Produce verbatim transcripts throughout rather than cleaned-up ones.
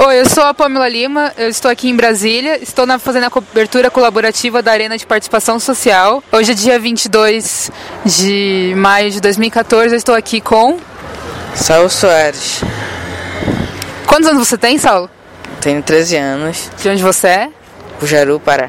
Oi, eu sou a Pamela Lima, eu estou aqui em Brasília, estou na, fazendo a cobertura colaborativa da Arena de Participação Social. Hoje é dia vinte e dois de maio de dois mil e quatorze, eu estou aqui com... Saulo Soares. Quantos anos você tem, Saulo? Tenho treze anos. De onde você é? Pujaru, Pará.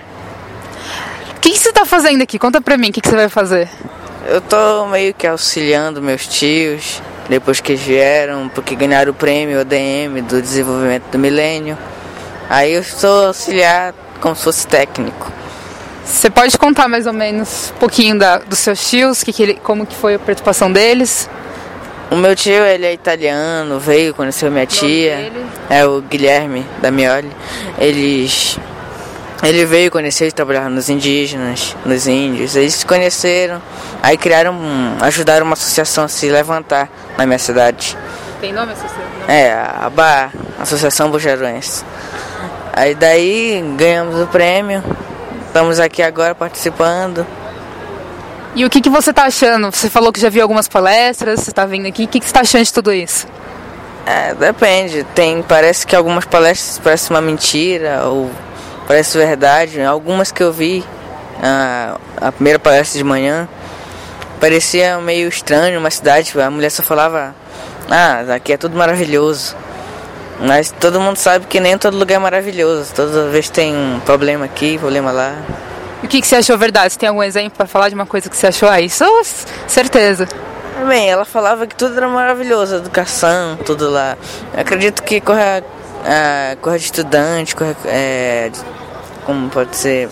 O que, que você está fazendo aqui? Conta pra mim, o que, que você vai fazer? Eu tô meio que auxiliando meus tios, depois que eles vieram, porque ganharam o prêmio O D M do Desenvolvimento do Milênio. Aí eu estou auxiliar como se fosse técnico. Você pode contar mais ou menos um pouquinho da, dos seus tios, que que ele, como que foi a participação deles? O meu tio, ele é italiano, veio, conheceu minha tia, é o Guilherme da Mioli. Eles, ele veio conhecer e trabalhar nos indígenas, nos índios. Eles se conheceram, aí criaram, ajudaram uma associação a se levantar na minha cidade. Tem nome a associação? É, a B A, Associação Bujaruense. Aí daí ganhamos o prêmio, estamos aqui agora participando. E o que, que você está achando? Você falou que já viu algumas palestras, você está vindo aqui, o que, que você está achando de tudo isso? É, depende, tem, parece que algumas palestras parecem uma mentira, ou parece verdade. Algumas que eu vi, a, a primeira palestra de manhã, parecia meio estranho, uma cidade, a mulher só falava, ah, aqui é tudo maravilhoso. Mas todo mundo sabe que nem todo lugar é maravilhoso, toda vez tem um problema aqui, problema lá. E o que, que você achou verdade? Você tem algum exemplo para falar de uma coisa que você achou? Ah, isso, certeza. Bem, ela falava que tudo era maravilhoso, educação, tudo lá. Eu acredito que corre, a, corre de estudante, corre, é, como pode ser,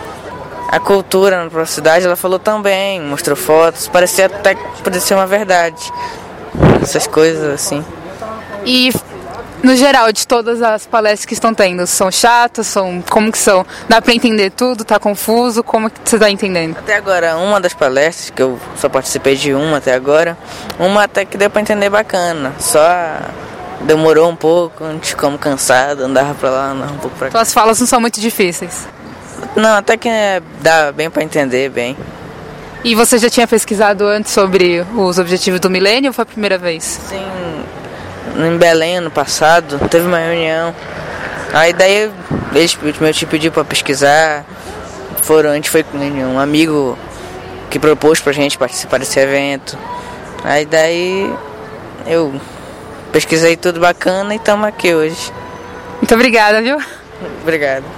a cultura na própria cidade, ela falou também, mostrou fotos, parecia até que podia ser uma verdade. Essas coisas assim. E no geral, de todas as palestras que estão tendo, são chatas, são, como que são? Dá pra entender tudo? Tá confuso? Como que você tá entendendo? Até agora, uma das palestras, que eu só participei de uma até agora, uma até que deu pra entender bacana, só demorou um pouco, a gente ficou cansado, andava pra lá, andava um pouco pra cá. Então as falas não são muito difíceis? Não, até que é, dá bem pra entender, bem. E você já tinha pesquisado antes sobre os objetivos do milênio ou foi a primeira vez? Sim. Em Belém, ano passado, teve uma reunião. Aí daí eles, meu tio pediu pra pesquisar. Foram, a gente foi com um amigo que propôs pra gente participar desse evento. Aí daí eu pesquisei tudo bacana e estamos aqui hoje. Muito obrigada, viu? Obrigado.